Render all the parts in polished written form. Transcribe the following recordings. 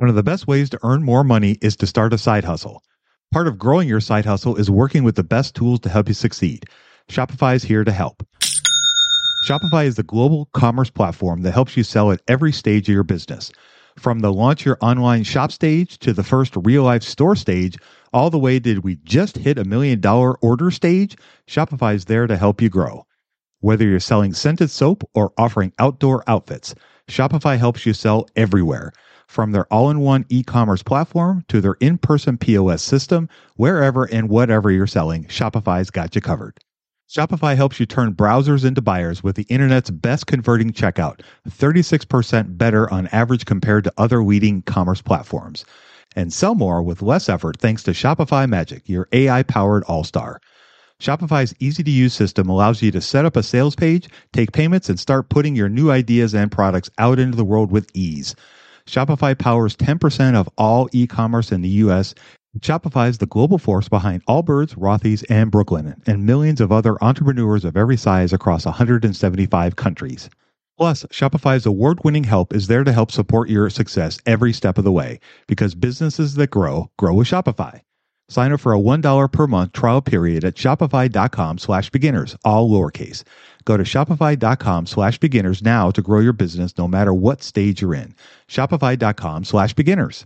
One of the best ways to earn more money is to start a side hustle. Part of growing your side hustle is working with the best tools to help you succeed. Shopify is here to help. Shopify is the global commerce platform that helps you sell at every stage of your business. From the launch your online shop stage to the first real-life store stage, all the way did we just hit $1 million order stage, Shopify is there to help you grow. Whether you're selling scented soap or offering outdoor outfits, Shopify helps you sell everywhere. From their all-in-one e-commerce platform to their in-person POS system, wherever and whatever you're selling, Shopify's got you covered. Shopify helps you turn browsers into buyers with the internet's best converting checkout, 36% better on average compared to other leading commerce platforms. And sell more with less effort thanks to Shopify Magic, your AI-powered all-star. Shopify's easy-to-use system allows you to set up a sales page, take payments, and start putting your new ideas and products out into the world with ease. Shopify powers 10% of all e-commerce in the U.S. Shopify is the global force behind Allbirds, Rothy's, and Brooklinen, and millions of other entrepreneurs of every size across 175 countries. Plus, Shopify's award-winning help is there to help support your success every step of the way, because businesses that grow with Shopify. Sign up for a $1 per month trial period at shopify.com/beginners, all lowercase. Go to shopify.com/beginners now to grow your business no matter what stage you're in. Shopify.com/beginners.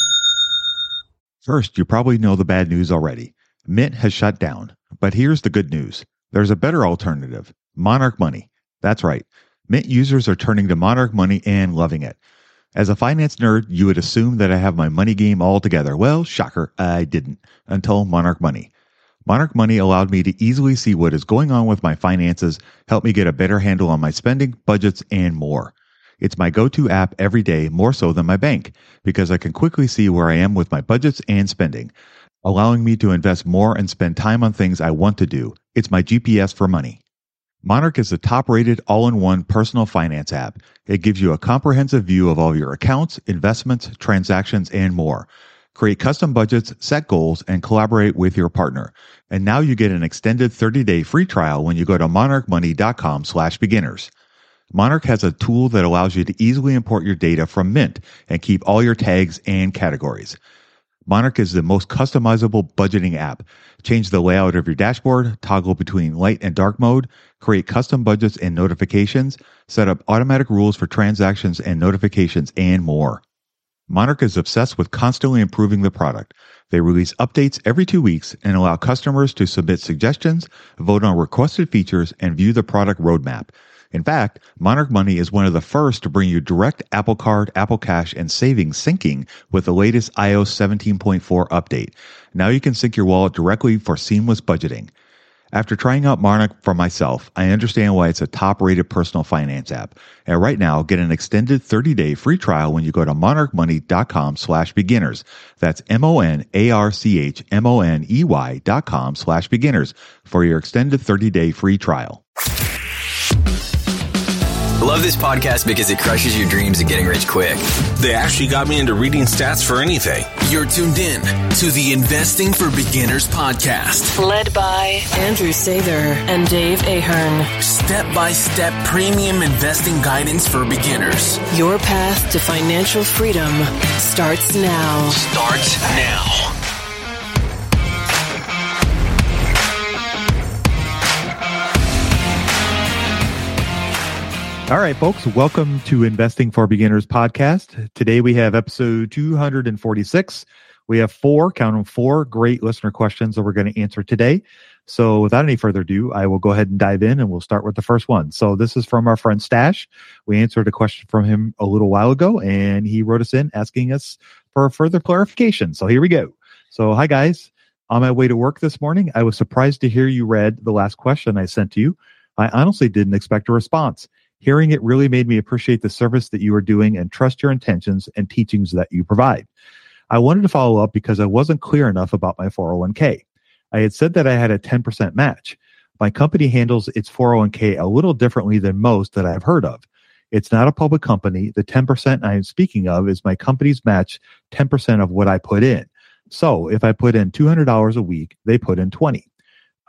First, you probably know the bad news already. Mint has shut down. But here's the good news. There's a better alternative. Monarch Money. That's right. Mint users are turning to Monarch Money and loving it. As a finance nerd, you would assume that I have my money game all together. Well, shocker, I didn't, until Monarch Money. Monarch Money allowed me to easily see what is going on with my finances, help me get a better handle on my spending, budgets, and more. It's my go-to app every day, more so than my bank, because I can quickly see where I am with my budgets and spending, allowing me to invest more and spend time on things I want to do. It's my GPS for money. Monarch is the top-rated all-in-one personal finance app. It gives you a comprehensive view of all your accounts, investments, transactions, and more. Create custom budgets, set goals, and collaborate with your partner. And now you get an extended 30-day free trial when you go to monarchmoney.com/beginners. Monarch has a tool that allows you to easily import your data from Mint and keep all your tags and categories. Monarch is the most customizable budgeting app. Change the layout of your dashboard, toggle between light and dark mode, create custom budgets and notifications, set up automatic rules for transactions and notifications, and more. Monarch is obsessed with constantly improving the product. They release updates every 2 weeks and allow customers to submit suggestions, vote on requested features, and view the product roadmap. In fact, Monarch Money is one of the first to bring you direct Apple Card, Apple Cash, and savings syncing with the latest iOS 17.4 update. Now you can sync your wallet directly for seamless budgeting. After trying out Monarch for myself, I understand why it's a top-rated personal finance app. And right now, get an extended 30-day free trial when you go to monarchmoney.com/beginners. That's monarchmoney.com/beginners for your extended 30-day free trial. I love this podcast because it crushes your dreams of getting rich quick. They actually got me into reading stats for anything. You're tuned in to the Investing for Beginners podcast. Led by Andrew Sather and Dave Ahern. Step-by-step premium investing guidance for beginners. Your path to financial freedom starts now. Starts now. All right, folks, welcome to Investing for Beginners podcast. Today we have episode 246. We have four great listener questions that we're going to answer today. So without any further ado, I will go ahead and dive in and we'll start with the first one. So this is from our friend Stash. We answered a question from him a little while ago and he wrote us in asking us for further clarification. So here we go. So hi guys, on my way to work this morning, I was surprised to hear you read the last question I sent to you. I honestly didn't expect a response. Hearing it really made me appreciate the service that you are doing and trust your intentions and teachings that you provide. I wanted to follow up because I wasn't clear enough about my 401k. I had said that I had a 10% match. My company handles its 401k a little differently than most that I've heard of. It's not a public company. The 10% I am speaking of is my company's match 10% of what I put in. So if I put in $200 a week, they put in $20.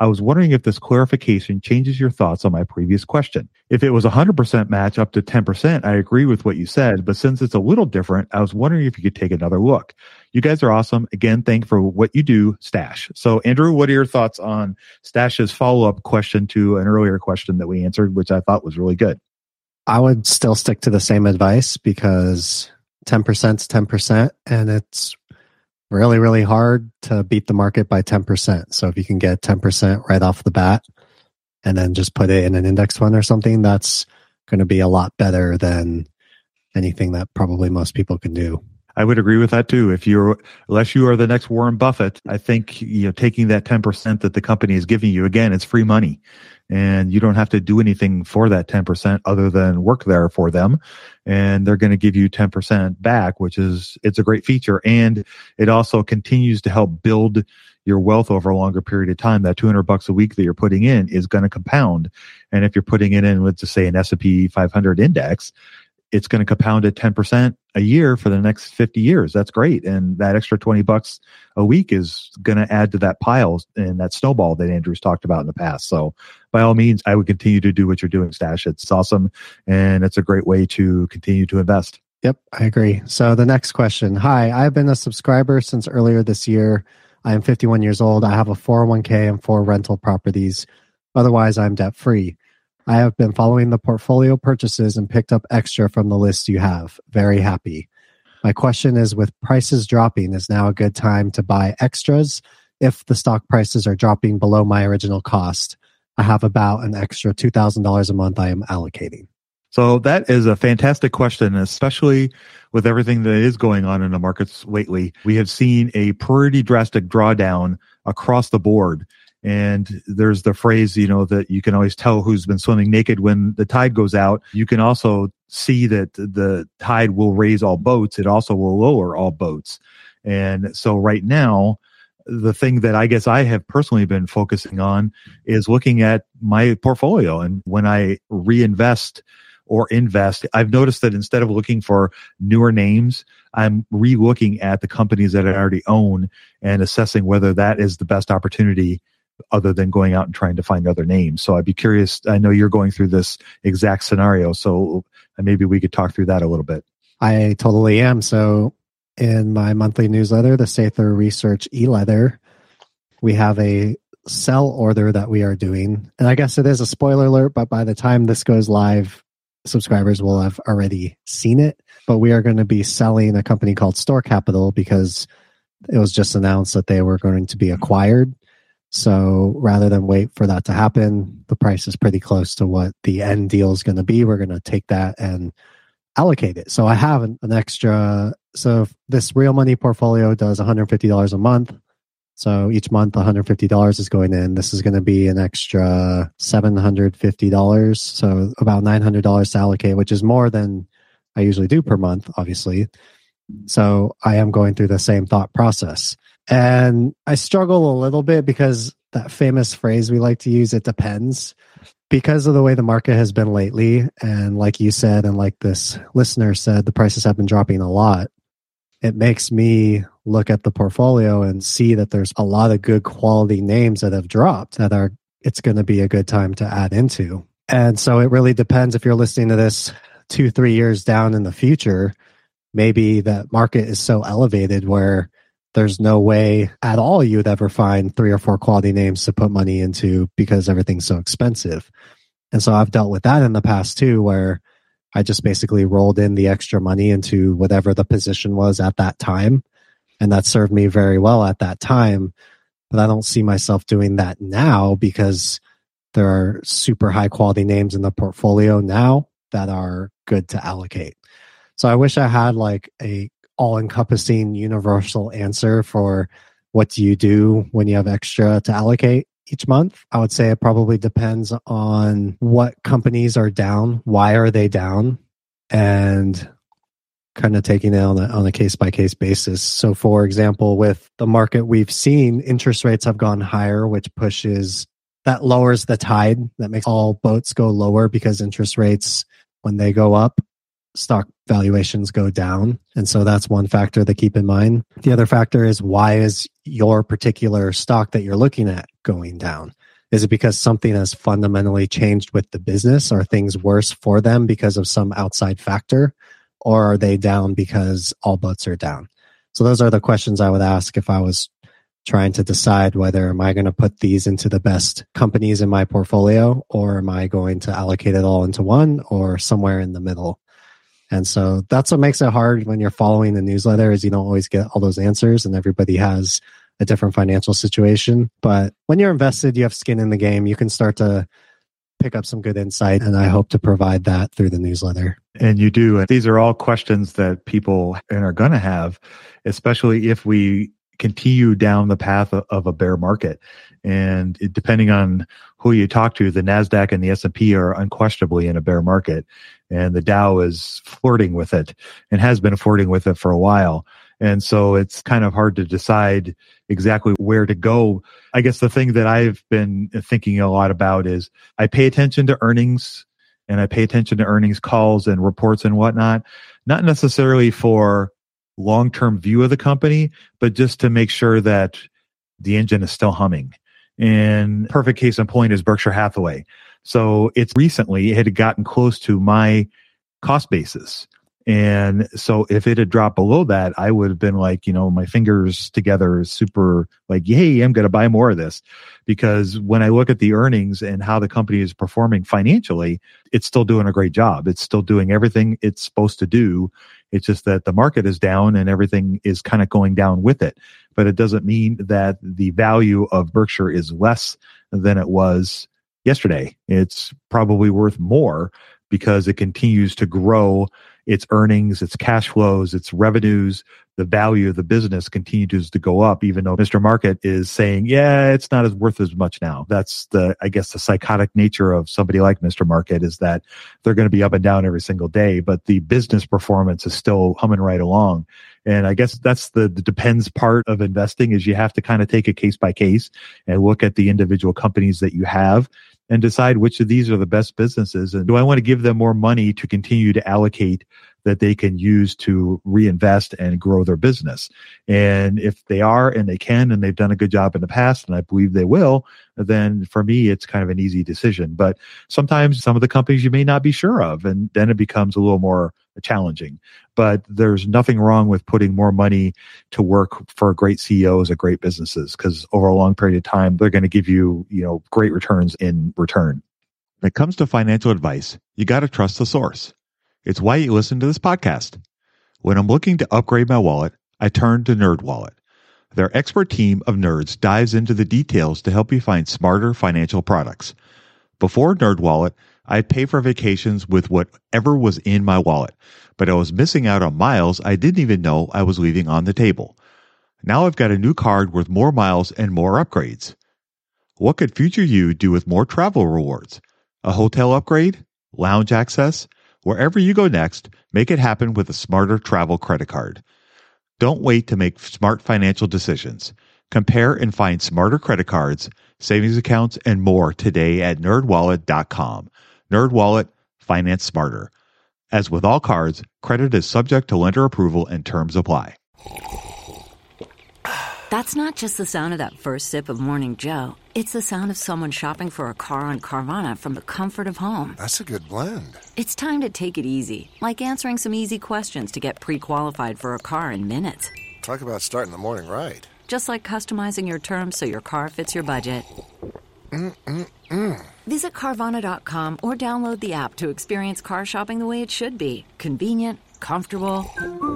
I was wondering if this clarification changes your thoughts on my previous question. If it was 100% match up to 10%, I agree with what you said, but since it's a little different, I was wondering if you could take another look. You guys are awesome. Again, thank you for what you do, Stash. So Andrew, what are your thoughts on Stash's follow-up question to an earlier question that we answered, which I thought was really good? I would still stick to the same advice because 10% is 10%, and it's really, really hard to beat the market by 10%. So if you can get 10% right off the bat and then just put it in an index fund or something, that's going to be a lot better than anything that probably most people can do. I would agree with that too. Unless you are the next Warren Buffett, I think, taking that 10% that the company is giving you, again, it's free money. And you don't have to do anything for that 10% other than work there for them. And they're going to give you 10% back, it's a great feature. And it also continues to help build your wealth over a longer period of time. That $200 a week that you're putting in is going to compound. And if you're putting it in, let's just say an S&P 500 index, it's going to compound at 10% a year for the next 50 years. That's great. And that extra $20 a week is going to add to that pile and that snowball that Andrew's talked about in the past. So by all means, I would continue to do what you're doing, Stash. It's awesome. And it's a great way to continue to invest. Yep, I agree. So the next question. Hi, I've been a subscriber since earlier this year. I am 51 years old. I have a 401k and 4 rental properties. Otherwise, I'm debt free. I have been following the portfolio purchases and picked up extra from the list you have. Very happy. My question is, with prices dropping, is now a good time to buy extras if the stock prices are dropping below my original cost? I have about an extra $2,000 a month I am allocating. So that is a fantastic question, especially with everything that is going on in the markets lately. We have seen a pretty drastic drawdown across the board. And there's the phrase, that you can always tell who's been swimming naked when the tide goes out. You can also see that the tide will raise all boats. It also will lower all boats. And so right now, the thing that I guess I have personally been focusing on is looking at my portfolio. And when I reinvest or invest, I've noticed that instead of looking for newer names, I'm re-looking at the companies that I already own and assessing whether that is the best opportunity other than going out and trying to find other names. So I'd be curious. I know you're going through this exact scenario, so maybe we could talk through that a little bit. I totally am. So in my monthly newsletter, the Sather Research e-letter, we have a sell order that we are doing. And I guess it is a spoiler alert, but by the time this goes live, subscribers will have already seen it. But we are going to be selling a company called Store Capital because it was just announced that they were going to be acquired. So rather than wait for that to happen, the price is pretty close to what the end deal is going to be. We're going to take that and allocate it. So I have an extra. So this real money portfolio does $150 a month. So each month, $150 is going in. This is going to be an extra $750. So about $900 to allocate, which is more than I usually do per month, obviously. So I am going through the same thought process. And I struggle a little bit because that famous phrase we like to use, it depends, because of the way the market has been lately. And like you said, and like this listener said, the prices have been dropping a lot. It makes me look at the portfolio and see that there's a lot of good quality names that have dropped it's going to be a good time to add into. And so it really depends. If you're listening to this 2-3 years down in the future, maybe that market is so elevated where there's no way at all you'd ever find 3 or 4 quality names to put money into because everything's so expensive. And so I've dealt with that in the past too, where I just basically rolled in the extra money into whatever the position was at that time. And that served me very well at that time. But I don't see myself doing that now because there are super high quality names in the portfolio now that are good to allocate. So I wish I had like a all-encompassing universal answer for what do you do when you have extra to allocate each month. I would say it probably depends on what companies are down, why are they down, and kind of taking it on a case-by-case basis. So for example, with the market we've seen, interest rates have gone higher, which lowers the tide. That makes all boats go lower because interest rates, when they go up, stock valuations go down. And so that's one factor to keep in mind. The other factor is, why is your particular stock that you're looking at going down? Is it because something has fundamentally changed with the business? Are things worse for them because of some outside factor? Or are they down because all boats are down? So those are the questions I would ask if I was trying to decide whether am I going to put these into the best companies in my portfolio, or am I going to allocate it all into one or somewhere in the middle? And so that's what makes it hard when you're following the newsletter, is you don't always get all those answers, and everybody has a different financial situation. But when you're invested, you have skin in the game. You can start to pick up some good insight, and I hope to provide that through the newsletter. And you do. And these are all questions that people are going to have, especially if we continue down the path of a bear market. And depending on who you talk to, the NASDAQ and the S&P are unquestionably in a bear market. And the Dow is flirting with it and has been flirting with it for a while. And so it's kind of hard to decide exactly where to go. I guess the thing that I've been thinking a lot about is I pay attention to earnings, and I pay attention to earnings calls and reports and whatnot, not necessarily for long-term view of the company, but just to make sure that the engine is still humming. And perfect case in point is Berkshire Hathaway. So it had gotten close to my cost basis. And so if it had dropped below that, I would have been like, my fingers together, super like, yay, I'm going to buy more of this. Because when I look at the earnings and how the company is performing financially, it's still doing a great job. It's still doing everything it's supposed to do. It's just that the market is down and everything is kind of going down with it. But it doesn't mean that the value of Berkshire is less than it was yesterday. It's probably worth more because it continues to grow its earnings, its cash flows, its revenues. The value of the business continues to go up, even though Mr. Market is saying, yeah, it's not as worth as much now. That's the psychotic nature of somebody like Mr. Market, is that they're going to be up and down every single day, but the business performance is still humming right along. And I guess that's the depends part of investing, is you have to kind of take it case by case and look at the individual companies that you have and decide which of these are the best businesses. And do I want to give them more money to continue to allocate that they can use to reinvest and grow their business? And if they are, and they can, and they've done a good job in the past, and I believe they will, then for me, it's kind of an easy decision. But sometimes some of the companies you may not be sure of, and then it becomes a little more challenging. But there's nothing wrong with putting more money to work for great CEOs of great businesses, because over a long period of time, they're going to give you, great returns in return. When it comes to financial advice, you got to trust the source. It's why you listen to this podcast. When I'm looking to upgrade my wallet, I turn to NerdWallet. Their expert team of nerds dives into the details to help you find smarter financial products. Before NerdWallet, I'd pay for vacations with whatever was in my wallet, but I was missing out on miles I didn't even know I was leaving on the table. Now I've got a new card with more miles and more upgrades. What could future you do with more travel rewards? A hotel upgrade? Lounge access? Wherever you go next, make it happen with a smarter travel credit card. Don't wait to make smart financial decisions. Compare and find smarter credit cards, savings accounts, and more today at nerdwallet.com. NerdWallet, finance smarter. As with all cards, credit is subject to lender approval and terms apply. That's not just the sound of that first sip of Morning Joe. It's the sound of someone shopping for a car on Carvana from the comfort of home. That's a good blend. It's time to take it easy, like answering some easy questions to get pre-qualified for a car in minutes. Talk about starting the morning right. Just like customizing your terms so your car fits your budget. Visit Carvana.com or download the app to experience car shopping the way it should be. Convenient, comfortable.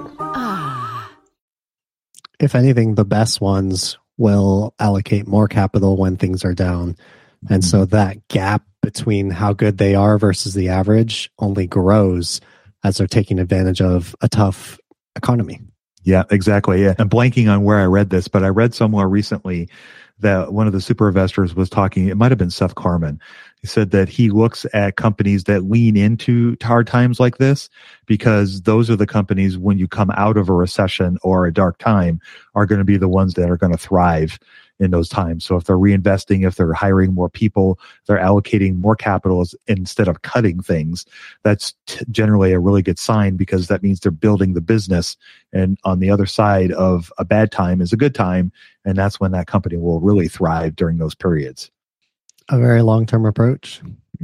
If anything, the best ones will allocate more capital when things are down. And so that gap between how good they are versus the average only grows as they're taking advantage of a tough economy. Yeah, exactly. Yeah. I'm blanking on where I read this, but I read somewhere recently that one of the super investors was talking, it might have been Seth Klarman. He said that he looks at companies that lean into hard times like this, because those are the companies, when you come out of a recession or a dark time, are going to be the ones that are going to thrive in those times. So if they're reinvesting, if they're hiring more people, they're allocating more capital instead of cutting things, that's generally a really good sign, because that means they're building the business. And on the other side of a bad time is a good time. And that's when that company will really thrive during those periods. a very long-term approach.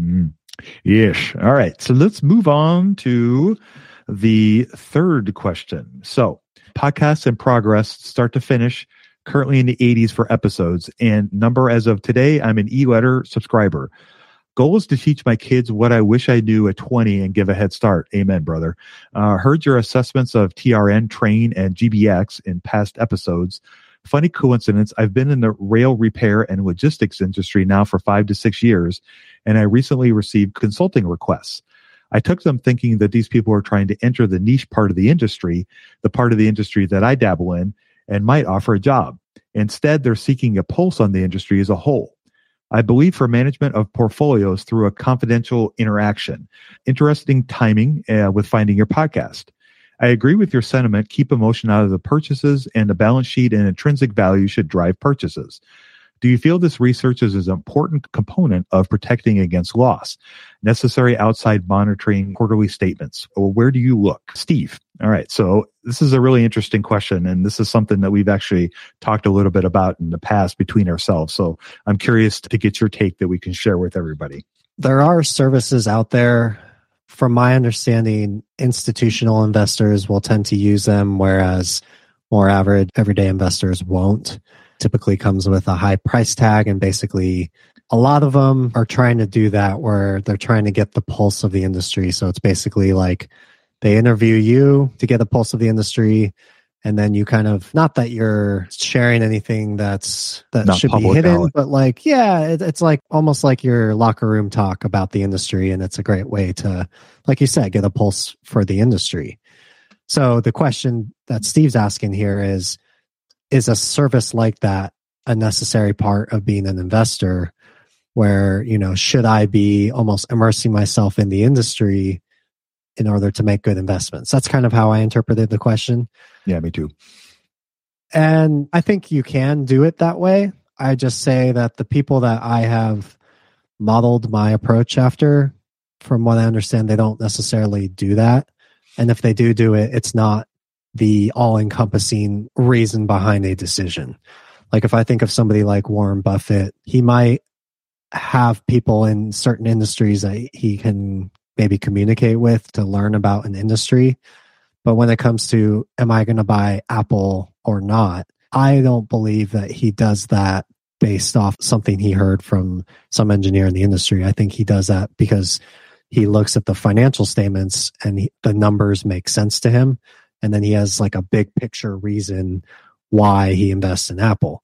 Yes. All right. So let's move on to the third question. So podcasts in progress, start to finish, currently in the 80s for episodes, and number as of today, I'm an e-letter subscriber. Goal is to teach my kids what I wish I knew at 20 and give a head start. Amen, brother. Heard your assessments of TRN, Train, and GBX in past episodes. Funny coincidence, I've been in the rail repair and logistics industry now for 5 to 6 years, and I recently received consulting requests. I took them thinking that these people are trying to enter the niche part of the industry, the part of the industry that I dabble in, and might offer a job. Instead, they're seeking a pulse on the industry as a whole. I believe for management of portfolios through a confidential interaction. Interesting timing with finding your podcast. I agree with your sentiment. Keep emotion out of the purchases, and the balance sheet and intrinsic value should drive purchases. Do you feel this research is an important component of protecting against loss? Necessary outside monitoring, quarterly statements. Or where do you look? Steve. All right. So this is a really interesting question. And this is something that we've actually talked a little bit about in the past between ourselves. So I'm curious to get your take that we can share with everybody. There are services out there. From my understanding, institutional investors will tend to use them, whereas more average everyday investors won't. Typically comes with a high price tag, and basically a lot of them are trying to do that where they're trying to get the pulse of the industry. So it's basically like they interview you to get a pulse of the industry, and then you kind of, not that you're sharing anything that should be hidden, but like, yeah, it's like almost like your locker room talk about the industry, and it's a great way to, like you said, get a pulse for the industry. So the question that Steve's asking here is a service like that a necessary part of being an investor, where, you know, should I be almost immersing myself in the industry in order to make good investments? That's kind of how I interpreted the question. Yeah, me too. And I think you can do it that way. I just say that the people that I have modeled my approach after, from what I understand, they don't necessarily do that. And if they do it, it's not the all-encompassing reason behind a decision. Like if I think of somebody like Warren Buffett, he might have people in certain industries that he can maybe communicate with to learn about an industry. But when it comes to, am I going to buy Apple or not? I don't believe that he does that based off something he heard from some engineer in the industry. I think he does that because he looks at the financial statements and the numbers make sense to him. And then he has like a big picture reason why he invests in Apple.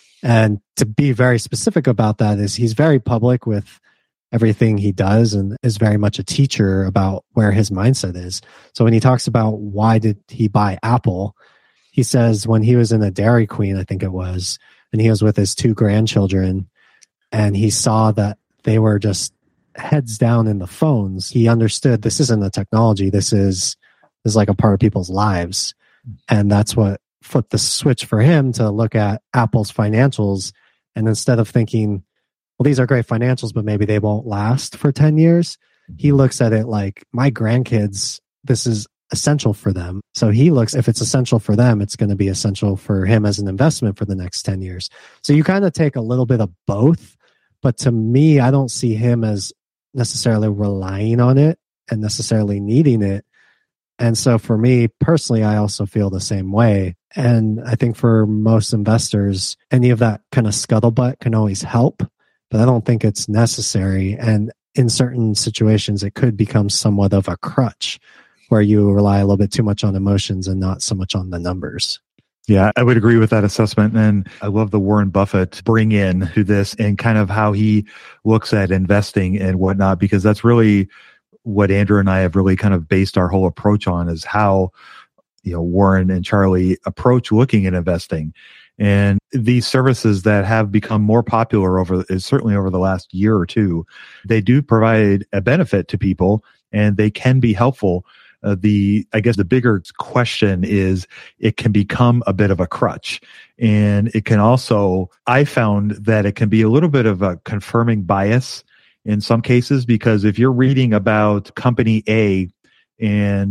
And to be very specific about that is he's very public with everything he does and is very much a teacher about where his mindset is. So when he talks about why did he buy Apple, he says when he was in a Dairy Queen, I think it was, and he was with his 2 grandchildren, and he saw that they were just heads down in the phones. He understood this isn't a technology. This is like a part of people's lives. And that's what flipped the switch for him to look at Apple's financials. And instead of thinking, well, these are great financials, but maybe they won't last for 10 years. He looks at it like, my grandkids, this is essential for them. So he looks, if it's essential for them, it's going to be essential for him as an investment for the next 10 years. So you kind of take a little bit of both. But to me, I don't see him as necessarily relying on it and necessarily needing it. And so for me personally, I also feel the same way. And I think for most investors, any of that kind of scuttlebutt can always help, but I don't think it's necessary. And in certain situations, it could become somewhat of a crutch where you rely a little bit too much on emotions and not so much on the numbers. Yeah, I would agree with that assessment. And I love the Warren Buffett bring in to this and kind of how he looks at investing and whatnot, because that's really what Andrew and I have really kind of based our whole approach on, is how, you know, Warren and Charlie approach looking at investing. And these services that have become more popular certainly over the last year or two, they do provide a benefit to people and they can be helpful. I guess the bigger question is it can become a bit of a crutch. And it can also, I found that it can be a little bit of a confirming bias in some cases, because if you're reading about company A and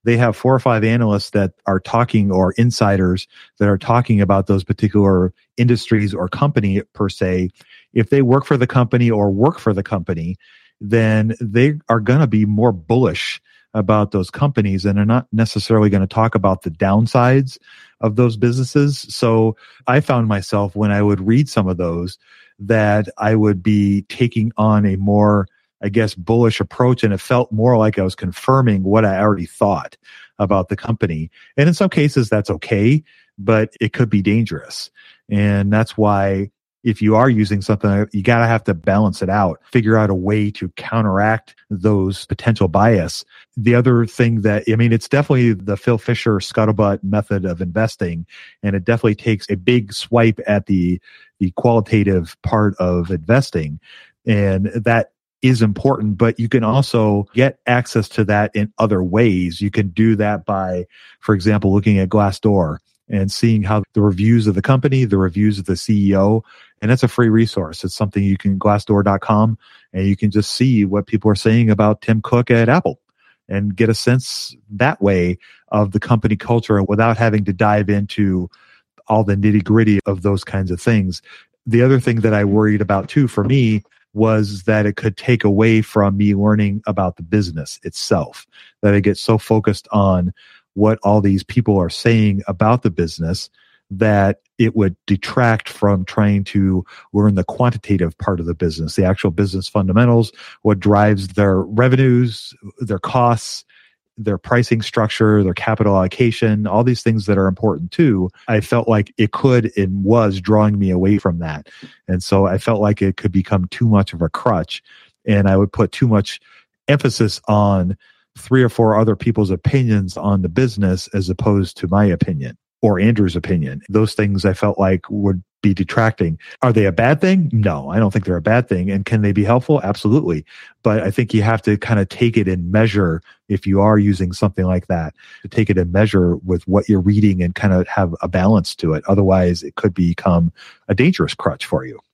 they have 4 or 5 analysts that are talking, or insiders that are talking about those particular industries or company per se. If they work for the company or work for the company, then they are going to be more bullish about those companies, and they're not necessarily going to talk about the downsides of those businesses. So I found myself, when I would read some of those, that I would be taking on a more, I guess, bullish approach, and it felt more like I was confirming what I already thought about the company. And in some cases that's okay, but it could be dangerous. And that's why, if you are using something, you got to have to balance it out, figure out a way to counteract those potential bias. The other thing that, I mean, it's definitely the Phil Fisher scuttlebutt method of investing, and it definitely takes a big swipe at the qualitative part of investing. And that is important, but you can also get access to that in other ways. You can do that by, for example, looking at Glassdoor and seeing how the reviews of the company, the reviews of the CEO, and that's a free resource. It's something you can, glassdoor.com, and you can just see what people are saying about Tim Cook at Apple and get a sense that way of the company culture without having to dive into all the nitty gritty of those kinds of things. The other thing that I worried about too, for me, was that it could take away from me learning about the business itself, that I get so focused on what all these people are saying about the business that it would detract from trying to learn the quantitative part of the business, the actual business fundamentals, what drives their revenues, their costs, their pricing structure, their capital allocation, all these things that are important too. I felt like it could and was drawing me away from that. And so I felt like it could become too much of a crutch, and I would put too much emphasis on 3 or 4 other people's opinions on the business as opposed to my opinion or Andrew's opinion. Those things I felt like would be detracting. Are they a bad thing? No, I don't think they're a bad thing. And can they be helpful? Absolutely. But I think you have to kind of take it in measure if you are using something like that, to take it in measure with what you're reading and kind of have a balance to it. Otherwise, it could become a dangerous crutch for you.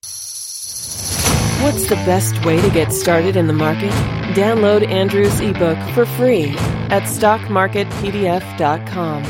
What's the best way to get started in the market? Download Andrew's ebook for free at stockmarketpdf.com.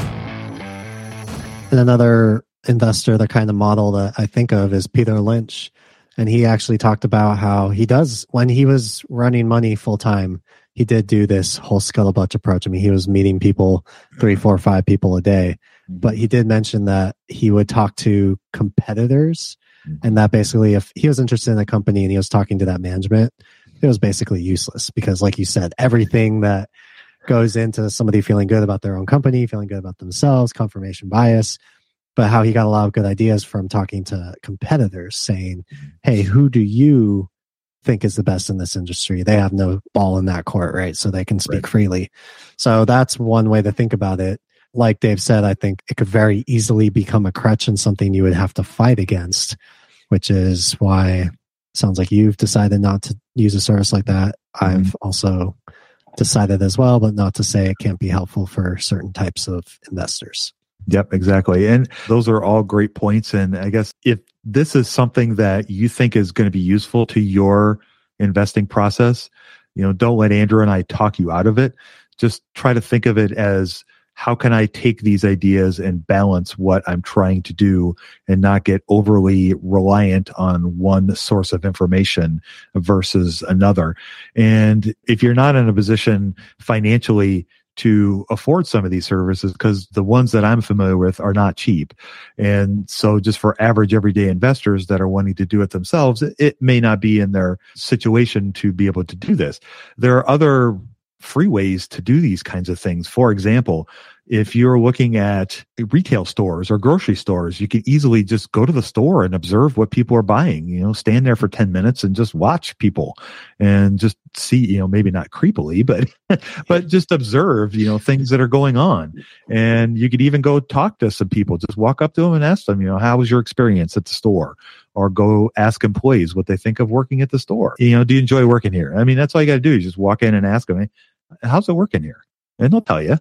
And another investor, the kind of model that I think of is Peter Lynch. And he actually talked about how he does, when he was running money full time, he did do this whole scuttlebutt approach. I mean, he was meeting people, 3, 4, 5 people a day. But he did mention that he would talk to competitors, and that basically, if he was interested in a company and he was talking to that management, it was basically useless, because like you said, everything that goes into somebody feeling good about their own company, feeling good about themselves, confirmation bias, but how he got a lot of good ideas from talking to competitors saying, hey, who do you think is the best in this industry? They have no ball in that court, right? So they can speak freely. So that's one way to think about it. Like Dave said, I think it could very easily become a crutch and something you would have to fight against, which is why it sounds like you've decided not to use a service like that. I've also decided as well, but not to say it can't be helpful for certain types of investors. Yep, exactly. And those are all great points. And I guess if this is something that you think is going to be useful to your investing process, don't let Andrew and I talk you out of it. Just try to think of it as, how can I take these ideas and balance what I'm trying to do and not get overly reliant on one source of information versus another? And if you're not in a position financially to afford some of these services, because the ones that I'm familiar with are not cheap. And so just for average everyday investors that are wanting to do it themselves, it may not be in their situation to be able to do this. There are other free ways to do these kinds of things. For example, if you're looking at retail stores or grocery stores, you can easily just go to the store and observe what people are buying, stand there for 10 minutes and just watch people and just see, maybe not creepily, but just observe, things that are going on. And you could even go talk to some people, just walk up to them and ask them, how was your experience at the store? Or go ask employees what they think of working at the store. Do you enjoy working here? I mean, that's all you got to do. You just walk in and ask them, hey, how's it working here? And they'll tell you.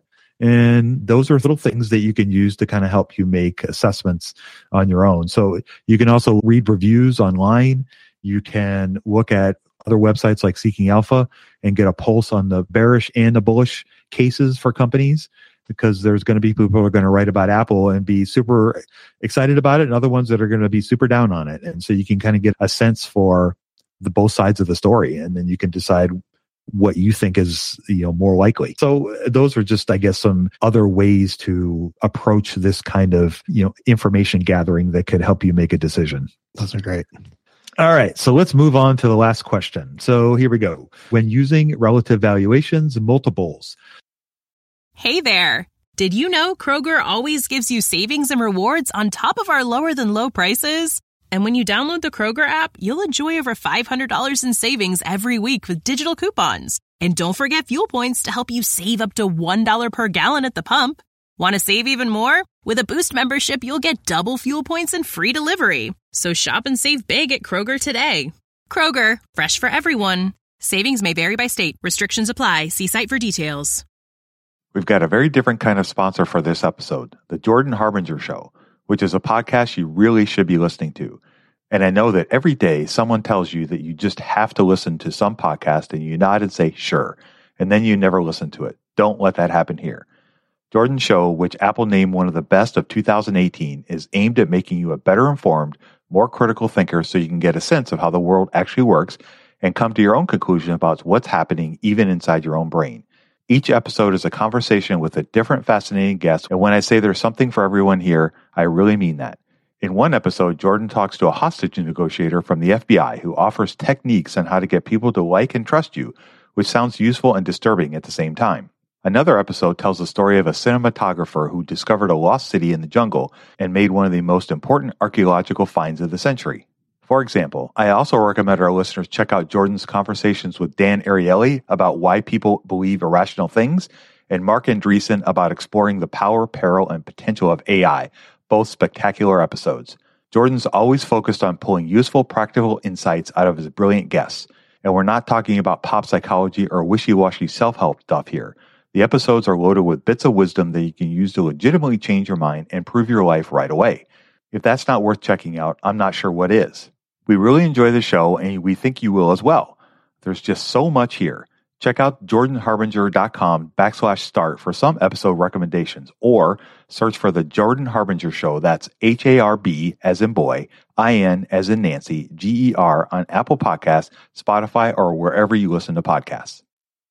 And those are little things that you can use to kind of help you make assessments on your own. So you can also read reviews online. You can look at other websites like Seeking Alpha and get a pulse on the bearish and the bullish cases for companies, because there's going to be people who are going to write about Apple and be super excited about it, and other ones that are going to be super down on it. And so you can kind of get a sense for the both sides of the story, and then you can decide what you think is, more likely. So those are just, I guess, some other ways to approach this kind of, information gathering that could help you make a decision. Those are great. All right. So let's move on to the last question. So here we go. When using relative valuations, multiples. Hey there. Did you know Kroger always gives you savings and rewards on top of our lower than low prices? And when you download the Kroger app, you'll enjoy over $500 in savings every week with digital coupons. And don't forget fuel points to help you save up to $1 per gallon at the pump. Want to save even more? With a Boost membership, you'll get double fuel points and free delivery. So shop and save big at Kroger today. Kroger, fresh for everyone. Savings may vary by state. Restrictions apply. See site for details. We've got a very different kind of sponsor for this episode, The Jordan Harbinger Show, which is a podcast you really should be listening to. And I know that every day someone tells you that you just have to listen to some podcast, and you nod and say, sure, and then you never listen to it. Don't let that happen here. Jordan's show, which Apple named one of the best of 2018, is aimed at making you a better informed, more critical thinker so you can get a sense of how the world actually works and come to your own conclusion about what's happening even inside your own brain. Each episode is a conversation with a different fascinating guest, and when I say there's something for everyone here, I really mean that. In one episode, Jordan talks to a hostage negotiator from the FBI who offers techniques on how to get people to like and trust you, which sounds useful and disturbing at the same time. Another episode tells the story of a cinematographer who discovered a lost city in the jungle and made one of the most important archaeological finds of the century. For example, I also recommend our listeners check out Jordan's conversations with Dan Ariely about why people believe irrational things, and Mark Andreessen about exploring the power, peril, and potential of AI, both spectacular episodes. Jordan's always focused on pulling useful, practical insights out of his brilliant guests, and we're not talking about pop psychology or wishy-washy self-help stuff here. The episodes are loaded with bits of wisdom that you can use to legitimately change your mind and improve your life right away. If that's not worth checking out, I'm not sure what is. We really enjoy the show, and we think you will as well. There's just so much here. Check out jordanharbinger.com/start for some episode recommendations, or search for The Jordan Harbinger Show. That's HARB as in boy, IN as in Nancy, GER on Apple Podcasts, Spotify, or wherever you listen to podcasts.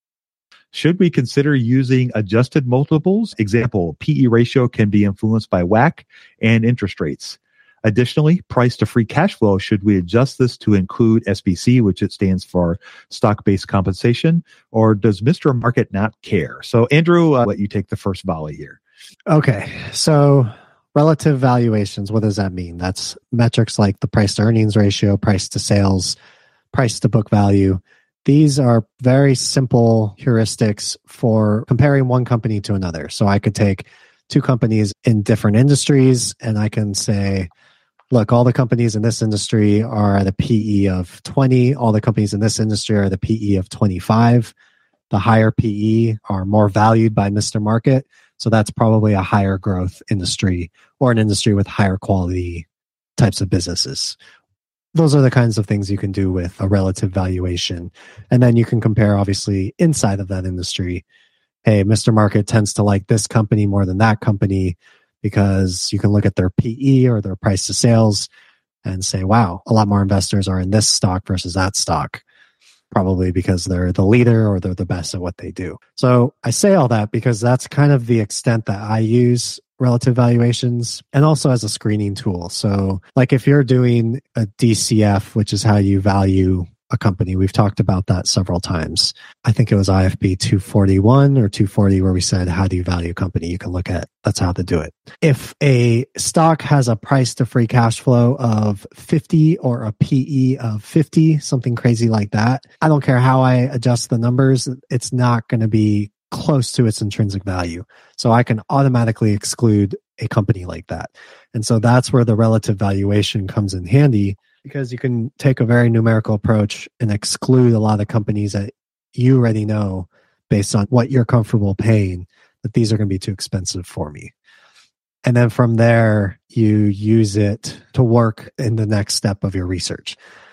Should we consider using adjusted multiples? Example, PE ratio can be influenced by WACC and interest rates. Additionally, price to free cash flow, should we adjust this to include SBC, which it stands for stock-based compensation, or does Mr. Market not care? So Andrew, I'll let you take the first volley here. Okay, so relative valuations, what does that mean? That's metrics like the price to earnings ratio, price to sales, price to book value. These are very simple heuristics for comparing one company to another. So I could take two companies in different industries, and I can say, look, all the companies in this industry are at a PE of 20. All the companies in this industry are at a PE of 25. The higher PE are more valued by Mr. Market. So that's probably a higher growth industry, or an industry with higher quality types of businesses. Those are the kinds of things you can do with a relative valuation. And then you can compare, obviously, inside of that industry. Hey, Mr. Market tends to like this company more than that company, because you can look at their PE or their price to sales and say, wow, a lot more investors are in this stock versus that stock, probably because they're the leader or they're the best at what they do. So I say all that because that's kind of the extent that I use relative valuations, and also as a screening tool. So like if you're doing a DCF, which is how you value a company, we've talked about that several times. I think it was IFB 241 or 240 where we said, how do you value a company? You can look at, that's how to do it. If a stock has a price to free cash flow of 50 or a PE of 50, something crazy like that, I don't care how I adjust the numbers, it's not going to be close to its intrinsic value. So I can automatically exclude a company like that. And so that's where the relative valuation comes in handy, because you can take a very numerical approach and exclude a lot of companies that you already know based on what you're comfortable paying, that these are going to be too expensive for me. And then from there, you use it to work in the next step of your research.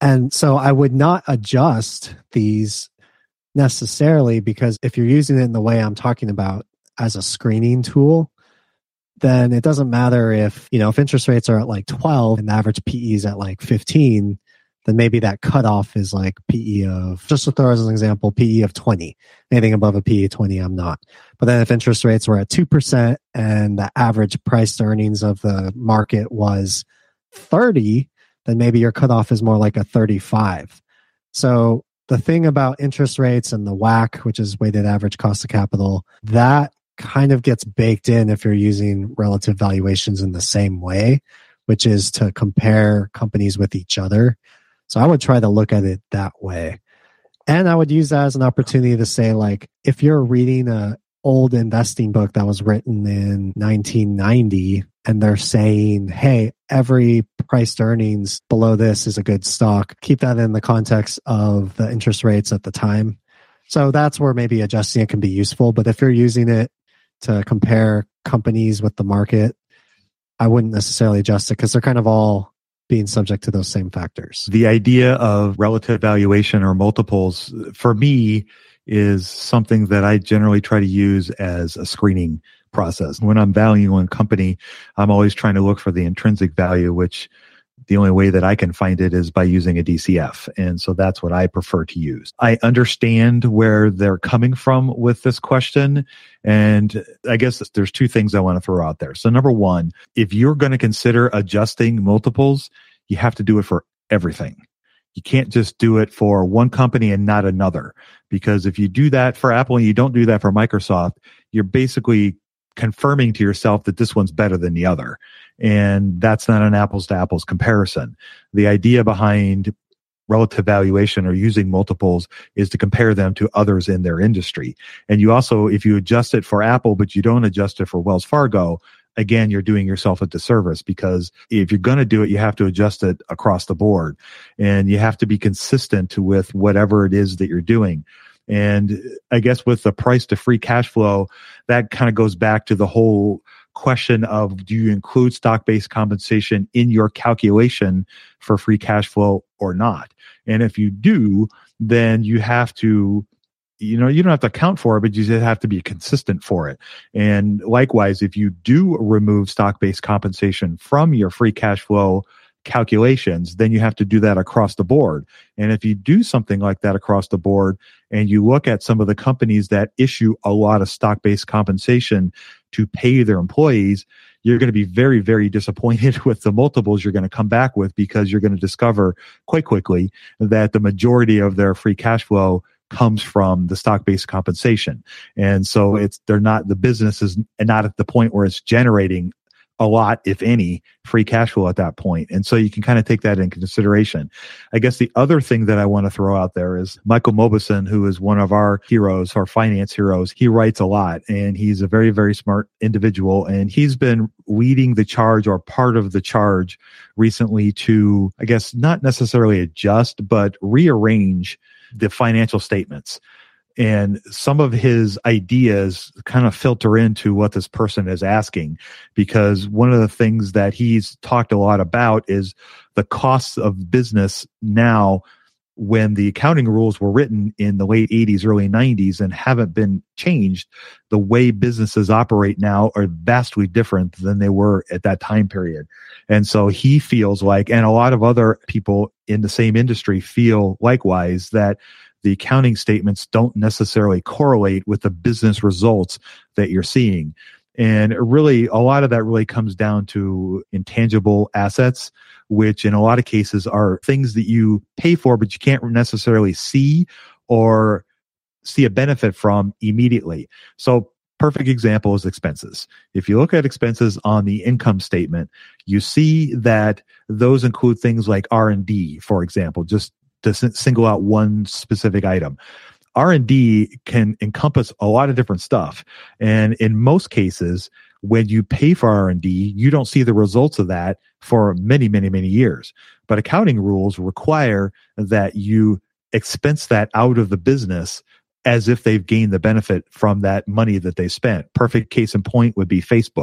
And so I would not adjust these necessarily, because if you're using it in the way I'm talking about as a screening tool, then it doesn't matter if interest rates are at like 12 and the average PE is at like 15, then maybe that cutoff is like PE of, just to throw as an example, PE of 20. Anything above a PE of 20, I'm not. But then if interest rates were at 2% and the average price to earnings of the market was 30, then maybe your cutoff is more like a 35. So the thing about interest rates and the WACC, which is weighted average cost of capital, that kind of gets baked in if you're using relative valuations in the same way, which is to compare companies with each other. So I would try to look at it that way. And I would use that as an opportunity to say, like, if you're reading an old investing book that was written in 1990 and they're saying, hey, every price to earnings below this is a good stock, keep that in the context of the interest rates at the time. So that's where maybe adjusting it can be useful. But if you're using it to compare companies with the market, I wouldn't necessarily adjust it because they're kind of all being subject to those same factors. The idea of relative valuation or multiples, for me, is something that I generally try to use as a screening process. When I'm valuing one company, I'm always trying to look for the intrinsic value, which the only way that I can find it is by using a DCF. And so that's what I prefer to use. I understand where they're coming from with this question. And I guess there's two things I want to throw out there. So number one, if you're going to consider adjusting multiples, you have to do it for everything. You can't just do it for one company and not another. Because if you do that for Apple and you don't do that for Microsoft, you're basically confirming to yourself that this one's better than the other. And that's not an apples to apples comparison. The idea behind relative valuation or using multiples is to compare them to others in their industry. And you also, if you adjust it for Apple, but you don't adjust it for Wells Fargo, again, you're doing yourself a disservice, because if you're going to do it, you have to adjust it across the board and you have to be consistent with whatever it is that you're doing. And I guess with the price to free cash flow, that kind of goes back to the whole question of, do you include stock-based compensation in your calculation for free cash flow or not? And if you do, then you have to, you don't have to account for it, but you just have to be consistent for it. And likewise, if you do remove stock-based compensation from your free cash flow calculations, then you have to do that across the board. And if you do something like that across the board and you look at some of the companies that issue a lot of stock-based compensation to pay their employees, you're going to be very, very disappointed with the multiples you're going to come back with, because you're going to discover quite quickly that the majority of their free cash flow comes from the stock-based compensation. And so the business is not at the point where it's generating a lot, if any, free cash flow at that point. And so you can kind of take that into consideration. I guess the other thing that I want to throw out there is Michael Mauboussin, who is one of our heroes, our finance heroes. He writes a lot and he's a very, very smart individual. And he's been leading the charge, or part of the charge recently, to, I guess, not necessarily adjust, but rearrange the financial statements. And some of his ideas kind of filter into what this person is asking, because one of the things that he's talked a lot about is the costs of business now, when the accounting rules were written in the late 80s, early 90s, and haven't been changed. The way businesses operate now are vastly different than they were at that time period. And so he feels like, and a lot of other people in the same industry feel likewise, that the accounting statements don't necessarily correlate with the business results that you're seeing. And really, a lot of that really comes down to intangible assets, which in a lot of cases are things that you pay for, but you can't necessarily see or see a benefit from immediately. So perfect example is expenses. If you look at expenses on the income statement, you see that those include things like R&D, for example, just to single out one specific item. R&D can encompass a lot of different stuff. And in most cases, when you pay for R&D, you don't see the results of that for many, many, many years. But accounting rules require that you expense that out of the business as if they've gained the benefit from that money that they spent. Perfect case in point would be Facebook.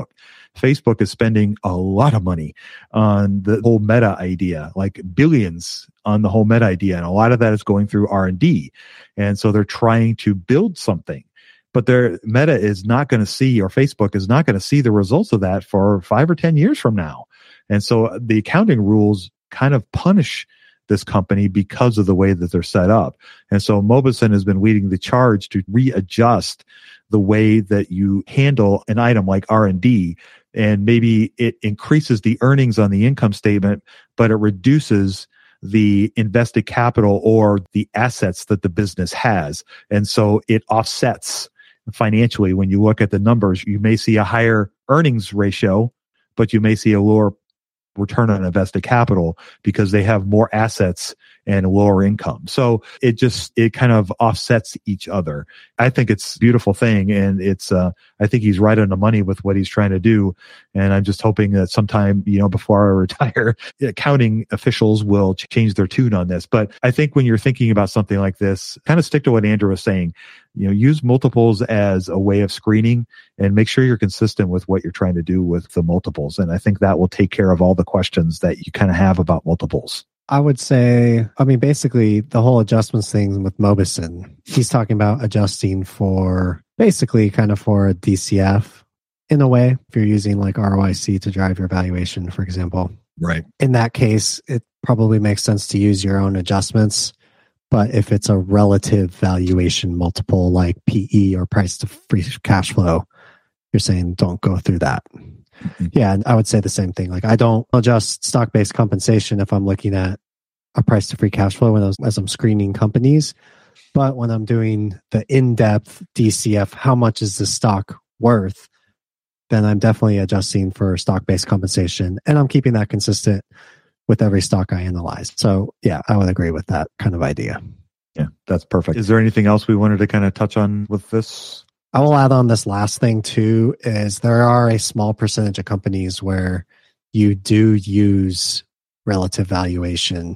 Facebook is spending a lot of money on the whole Meta idea, like billions on the whole Meta idea. And a lot of that is going through R&D. And so they're trying to build something. But Meta is not going to see, or Facebook is not going to see the results of that for 5 or 10 years from now. And so the accounting rules kind of punish this company because of the way that they're set up. And so Mobison has been leading the charge to readjust the way that you handle an item like R&D. And maybe it increases the earnings on the income statement, but it reduces the invested capital or the assets that the business has. And so it offsets financially. When you look at the numbers, you may see a higher earnings ratio, but you may see a lower return on invested capital because they have more assets and lower income. So it kind of offsets each other. I think it's a beautiful thing. And I think he's right on the money with what he's trying to do. And I'm just hoping that sometime, before I retire, accounting officials will change their tune on this. But I think when you're thinking about something like this, kind of stick to what Andrew was saying. Use multiples as a way of screening and make sure you're consistent with what you're trying to do with the multiples. And I think that will take care of all the questions that you kind of have about multiples. I would say, basically the whole adjustments thing with Mobison, he's talking about adjusting for basically kind of for a DCF in a way, if you're using like ROIC to drive your valuation, for example. Right. In that case, it probably makes sense to use your own adjustments. But if it's a relative valuation multiple like PE or price to free cash flow, you're saying don't go through that. Mm-hmm. Yeah, and I would say the same thing. Like I don't adjust stock-based compensation if I'm looking at a price to free cash flow as I'm screening companies. But when I'm doing the in-depth DCF, how much is the stock worth, then I'm definitely adjusting for stock-based compensation. And I'm keeping that consistent with every stock I analyze. So yeah, I would agree with that kind of idea. Yeah, that's perfect. Is there anything else we wanted to kind of touch on with this? I will add on this last thing too, is there are a small percentage of companies where you do use relative valuation.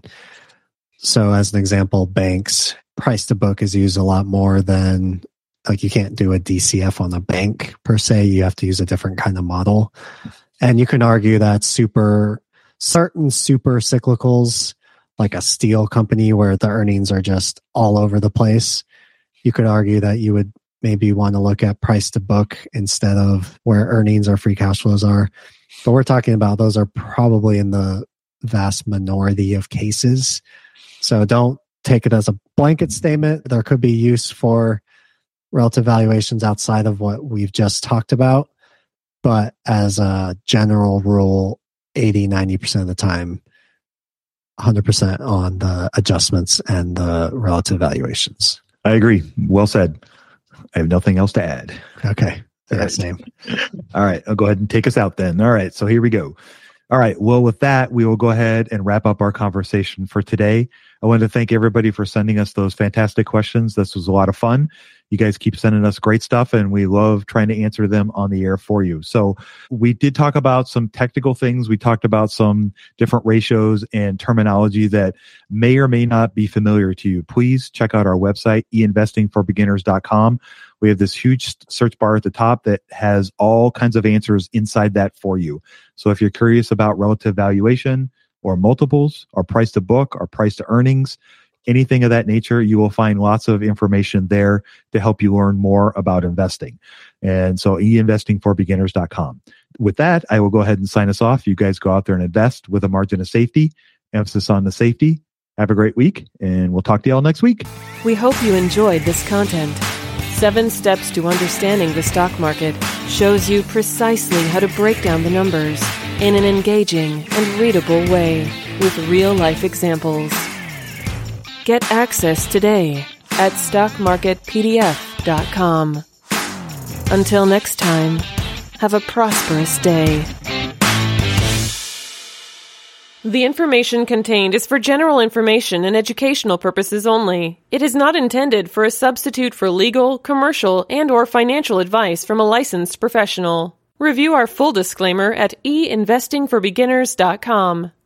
So as an example, banks, price to book is used a lot more than, like you can't do a DCF on a bank per se. You have to use a different kind of model. And you can argue that certain super cyclicals, like a steel company where the earnings are just all over the place, you could argue that you would maybe want to look at price to book instead of where earnings or free cash flows are. But we're talking about those are probably in the vast minority of cases. So don't take it as a blanket statement. There could be use for relative valuations outside of what we've just talked about. But as a general rule, 80-90% of the time, 100% on the adjustments and the relative valuations. I agree. Well said. I have nothing else to add. Okay. Same. All right. I'll go ahead and take us out then. All right. So here we go. All right. Well, with that, we will go ahead and wrap up our conversation for today. I want to thank everybody for sending us those fantastic questions. This was a lot of fun. You guys keep sending us great stuff, and we love trying to answer them on the air for you. So we did talk about some technical things. We talked about some different ratios and terminology that may or may not be familiar to you. Please check out our website, einvestingforbeginners.com. We have this huge search bar at the top that has all kinds of answers inside that for you. So if you're curious about relative valuation or multiples or price to book or price to earnings, anything of that nature, you will find lots of information there to help you learn more about investing. And so einvestingforbeginners.com. With that, I will go ahead and sign us off. You guys go out there and invest with a margin of safety, emphasis on the safety. Have a great week, and we'll talk to you all next week. We hope you enjoyed this content. 7 Steps to Understanding the Stock Market shows you precisely how to break down the numbers in an engaging and readable way with real-life examples. Get access today at stockmarketpdf.com. Until next time, have a prosperous day. The information contained is for general information and educational purposes only. It is not intended for a substitute for legal, commercial, and/or financial advice from a licensed professional. Review our full disclaimer at einvestingforbeginners.com.